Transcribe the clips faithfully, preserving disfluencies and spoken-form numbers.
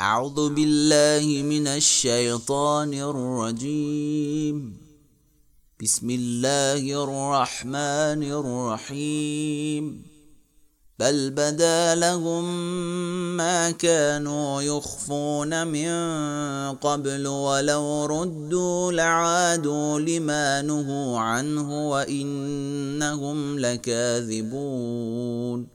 أعوذ بالله من الشيطان الرجيم. بسم الله الرحمن الرحيم. بل بدا لهم ما كانوا يخفون من قبل ولو ردوا لعادوا لما نهوا عنه وإنهم لكاذبون.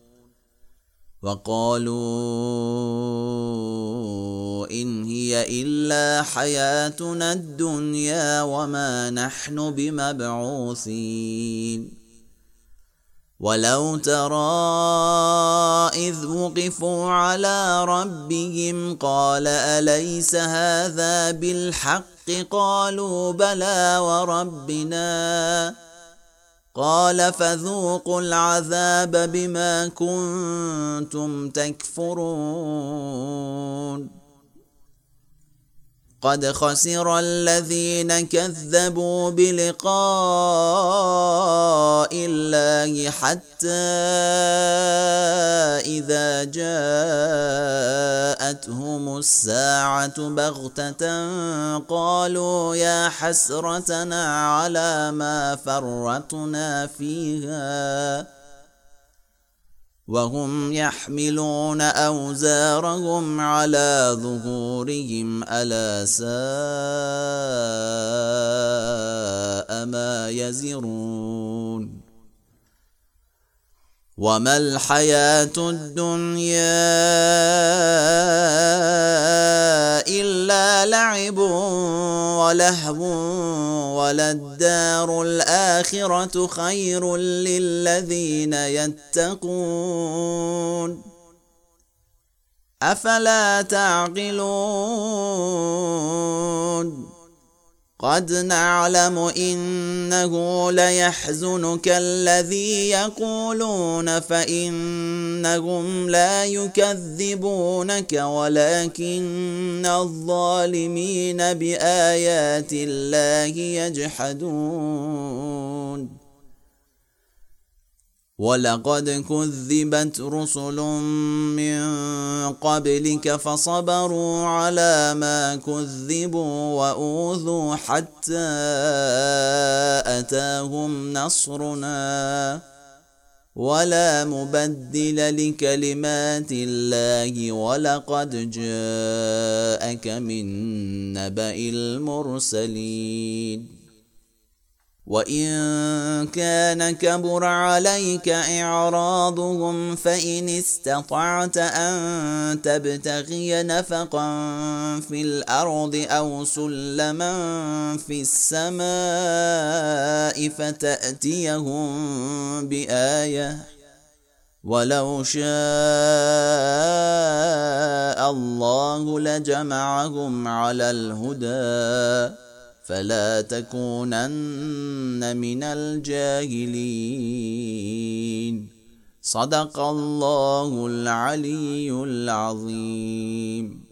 وقالوا إن هي إلا حياتنا الدنيا وما نحن بمبعوثين. ولو ترى إذ وقفوا على ربهم قال أليس هذا بالحق قالوا بلى وربنا قال فذوقوا العذاب بما كنتم تكفرون. قد خسر الذين كذبوا بلقاء الله حتى إذا جاءتهم الساعة بغتة قالوا يا حسرتنا على ما فرطنا فيها وهم يحملون أوزارهم على ظهورهم ألا ساء ما يزرون. وما الحياة الدنيا إلا لعب ولهو وللدار الآخرة خير للذين يتقون أفلا تعقلون. قد نعلم إنه ليحزنك الذي يقولون فإنهم لا يكذبونك ولكن الظالمين بآيات الله يجحدون. ولقد كذبت رسل من قبلك فصبروا على ما كذبوا وأوذوا حتى أتاهم نصرنا ولا مبدل لكلمات الله ولقد جاءك من نبأ المرسلين. وإن كان كبر عليك إعراضهم فإن استطعت أن تبتغي نفقا في الأرض أو سلما في السماء فتأتيهم بآية ولو شاء الله لجمعهم على الهدى فلا تكونن من الجاهلين. صدق الله العلي العظيم.